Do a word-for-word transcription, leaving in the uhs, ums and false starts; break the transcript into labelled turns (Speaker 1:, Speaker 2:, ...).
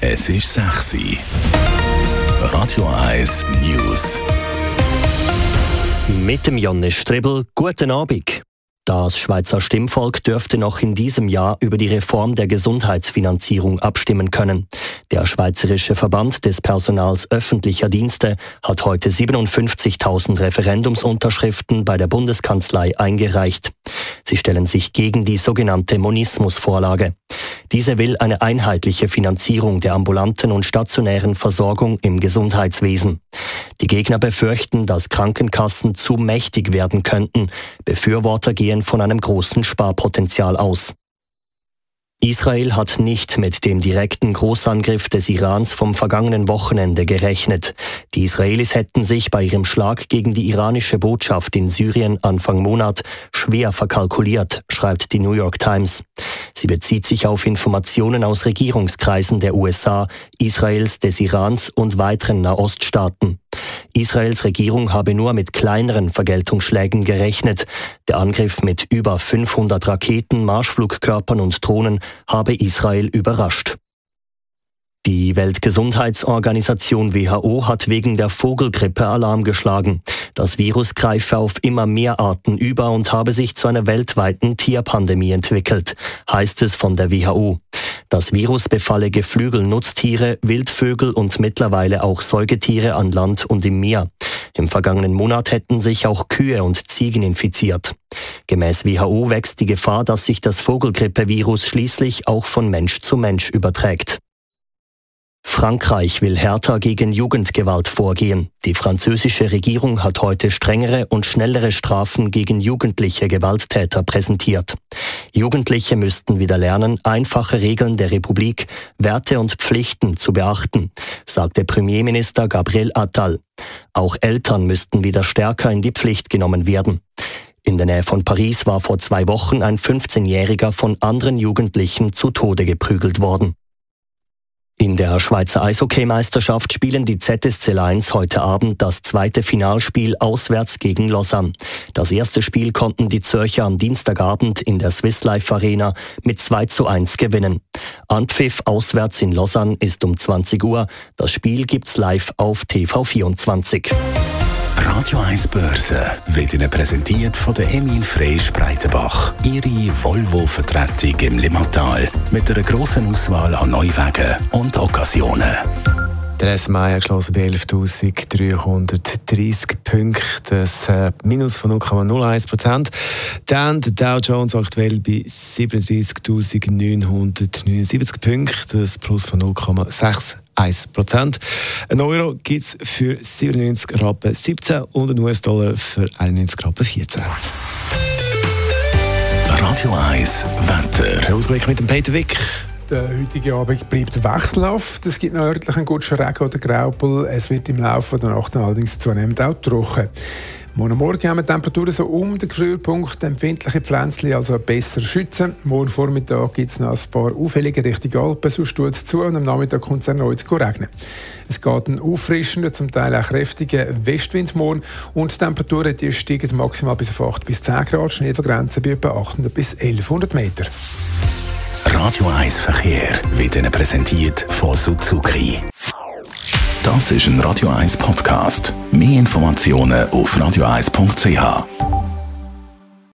Speaker 1: Es ist sechs Uhr. Radio eins News.
Speaker 2: Mit dem Jannis Strebel, guten Abend. Das Schweizer Stimmvolk dürfte noch in diesem Jahr über die Reform der Gesundheitsfinanzierung abstimmen können. Der Schweizerische Verband des Personals öffentlicher Dienste hat heute siebenundfünfzigtausend Referendumsunterschriften bei der Bundeskanzlei eingereicht. Sie stellen sich gegen die sogenannte Monismus-Vorlage. Diese will eine einheitliche Finanzierung der ambulanten und stationären Versorgung im Gesundheitswesen. Die Gegner befürchten, dass Krankenkassen zu mächtig werden könnten. Befürworter gehen von einem großen Sparpotenzial aus. Israel hat nicht mit dem direkten Großangriff des Irans vom vergangenen Wochenende gerechnet. Die Israelis hätten sich bei ihrem Schlag gegen die iranische Botschaft in Syrien Anfang Monat schwer verkalkuliert, schreibt die New York Times. Sie bezieht sich auf Informationen aus Regierungskreisen der U S A, Israels, des Irans und weiteren Nahoststaaten. Israels Regierung habe nur mit kleineren Vergeltungsschlägen gerechnet. Der Angriff mit über fünfhundert Raketen, Marschflugkörpern und Drohnen habe Israel überrascht. Die Weltgesundheitsorganisation W H O hat wegen der Vogelgrippe Alarm geschlagen. Das Virus greife auf immer mehr Arten über und habe sich zu einer weltweiten Tierpandemie entwickelt, heißt es von der W H O. Das Virus befalle Geflügelnutztiere, Wildvögel und mittlerweile auch Säugetiere an Land und im Meer. Im vergangenen Monat hätten sich auch Kühe und Ziegen infiziert. Gemäß W H O wächst die Gefahr, dass sich das Vogelgrippevirus schließlich auch von Mensch zu Mensch überträgt. Frankreich will härter gegen Jugendgewalt vorgehen. Die französische Regierung hat heute strengere und schnellere Strafen gegen jugendliche Gewalttäter präsentiert. Jugendliche müssten wieder lernen, einfache Regeln der Republik, Werte und Pflichten zu beachten, sagte Premierminister Gabriel Attal. Auch Eltern müssten wieder stärker in die Pflicht genommen werden. In der Nähe von Paris war vor zwei Wochen ein fünfzehnjähriger von anderen Jugendlichen zu Tode geprügelt worden. In der Schweizer Eishockeymeisterschaft spielen die Z S C Lions heute Abend das zweite Finalspiel auswärts gegen Lausanne. Das erste Spiel konnten die Zürcher am Dienstagabend in der Swiss Life Arena mit zwei zu eins gewinnen. Anpfiff auswärts in Lausanne ist um zwanzig Uhr. Das Spiel gibt's live auf T V vierundzwanzig.
Speaker 1: Radio eins Börse wird Ihnen präsentiert von der Emil Freysch Breitenbach. Ihre Volvo-Vertretung im Limmatal mit einer grossen Auswahl an Neuwagen und Occasionen.
Speaker 3: Der S M I hat geschlossen bei elfdreihundertdreissig Punkten, das äh, Minus von null Komma null eins Prozent. Dann der Dow Jones aktuell bei siebenunddreissigtausendneunhundertneunundsiebzig Punkten, das Plus von null Komma sechs Prozent. Ein Euro gibt es für siebenundneunzig Rappen siebzehn und ein U S-Dollar für einundneunzig Rappen vierzehn.
Speaker 1: Radio eins Wetter.
Speaker 3: Der Ausblick mit dem Peter Wick.
Speaker 4: Der heutige Abend bleibt wechselhaft. Es gibt noch örtlich einen guten Regen oder Graupel. Es wird im Laufe der Nacht allerdings zunehmend auch trocken. Morgen Morgen haben wir Temperaturen so um den Gefrierpunkt, empfindliche Pflänzchen also besser schützen. Morgen Vormittag gibt es noch ein paar Auffällige Richtung Alpen, sonst tut es zu und am Nachmittag kommt es erneut zu regnen. Es geht ein auffrischender, zum Teil auch kräftiger Westwind morgen und die Temperaturen die steigen maximal bis auf acht bis zehn Grad, Schneefallgrenze bei etwa achthundert bis elfhundert Meter.
Speaker 1: Radio eins Verkehr wird Ihnen präsentiert von Suzuki. Das ist ein Radio eins Podcast. Mehr Informationen auf radio eins punkt c h.